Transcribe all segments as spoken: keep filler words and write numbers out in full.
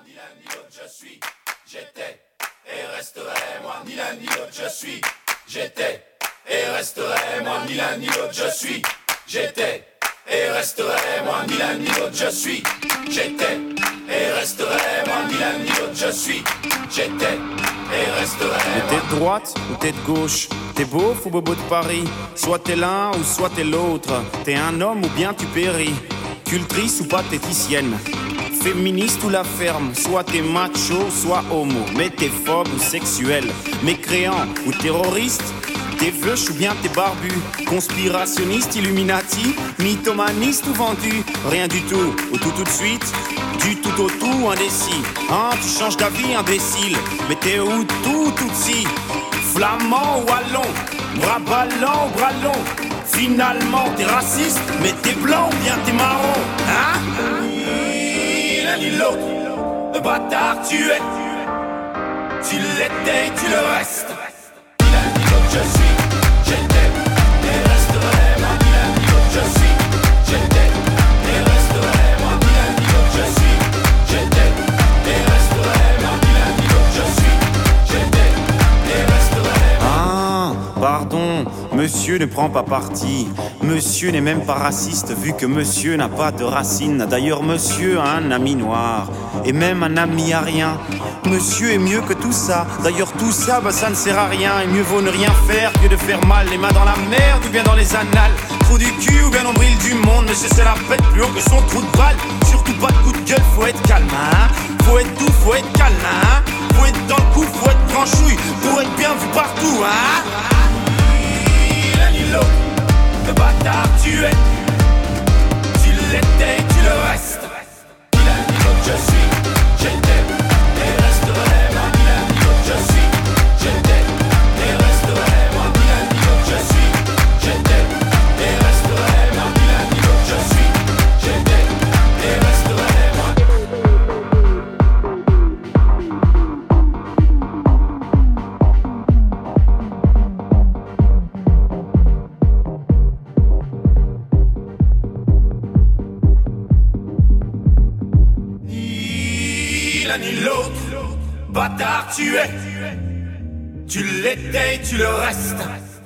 ni l'un ni l'autre je suis, j'étais et resterai. Moi ni l'un ni l'autre je suis, j'étais et resterai. Moi ni l'un ni l'autre je suis, j'étais et resterai. Moi ni l'un ni l'autre je suis, j'étais et resterai. Moi ni l'un ni l'autre je suis, j'étais et resterai. Mais t'es de droite ou t'es de gauche, t'es beauf ou bobo de Paris, soit t'es l'un ou soit t'es l'autre, t'es un homme ou bien tu péris, cultrice ou pathéticienne, féministe ou la ferme, soit t'es macho, soit homo, mais t'es phobe ou sexuel, mécréant ou terroriste, t'es veuche ou bien t'es barbu, conspirationniste, illuminati, mythomaniste ou vendu, rien du tout, ou tout tout de suite, du tout au tout, indécis. Hein, tu changes d'avis, imbécile, mais t'es où tout, tout si, flamand ou wallon, bras ballants ou bras longs, finalement t'es raciste, mais t'es blanc ou bien t'es marron, hein? Ni l'un ni l'autre, le bâtard tu es, tu l'étais, tu le restes. Ni l'un ni l'autre je suis, j'étais et resterai. Moi ni l'un ni l'autre je suis, j'étais et resterai. Moi ni l'un ni l'autre je suis, j'étais et resterai. Moi ni l'un ni l'autre je suis, j'étais et resterai. Ah, pardon, monsieur ne prend pas parti. Monsieur n'est même pas raciste vu que monsieur n'a pas de racines. D'ailleurs, monsieur a un ami noir et même un ami arien. Monsieur est mieux que tout ça. D'ailleurs, tout ça, bah ça ne sert à rien. Et mieux vaut ne rien faire que de faire mal. Les mains dans la merde ou bien dans les annales. Trou du cul ou bien nombril du monde. Monsieur c'est la pète plus haut que son trou de balle. Surtout pas de coup de gueule, faut être calme, hein. Faut être doux, faut être calme, hein. Faut être dans le coup, faut être tranchouille. Pour être bien vu partout, hein. Ni l'un ni l'autre, le bâtard tu es, tu l'étais, tu le restes. Ni l'un ni l'autre je suis, j'étais et resterai. Moi ni l'un ni l'autre je suis, j'étais et resterai. Moi ni l'un ni l'autre je suis, j'étais et resterai. Moi ni l'un ni l'autre je suis, j'étais et resterai. Moi ni l'un ni l'autre, bâtard tu es, tu l'étais, tu le restes.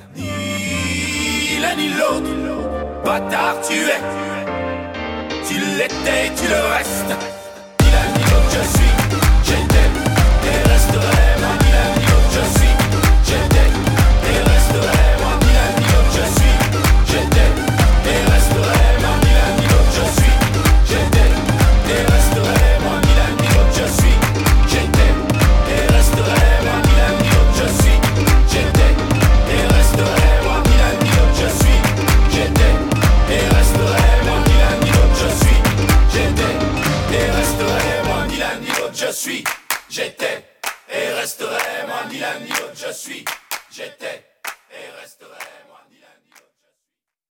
Ni l'un ni l'autre, bâtard tu es, tu l'étais, tu le restes. Ni l'un ni l'autre je suis, j'étais et resterai. Moi ni l'un ni l'autre je suis, j'étais et resterai. Moi ni l'un ni l'autre je suis, j'étais et resterai. Moi ni l'un ni l'autre je suis, j'étais et resterai. Moi ni l'un ni l'autre je suis, j'étais et resterai. Moi ni l'un ni l'autre je suis, j'étais et resterai. Moi ni l'un ni l'autre je suis, j'étais et resterai. Moi ni l'un ni l'autre je suis, j'étais et resterai. Moi ni l'un ni l'autre je suis, j'étais et resterai. Moi ni l'un ni l'autre je suis, j'étais et resterai.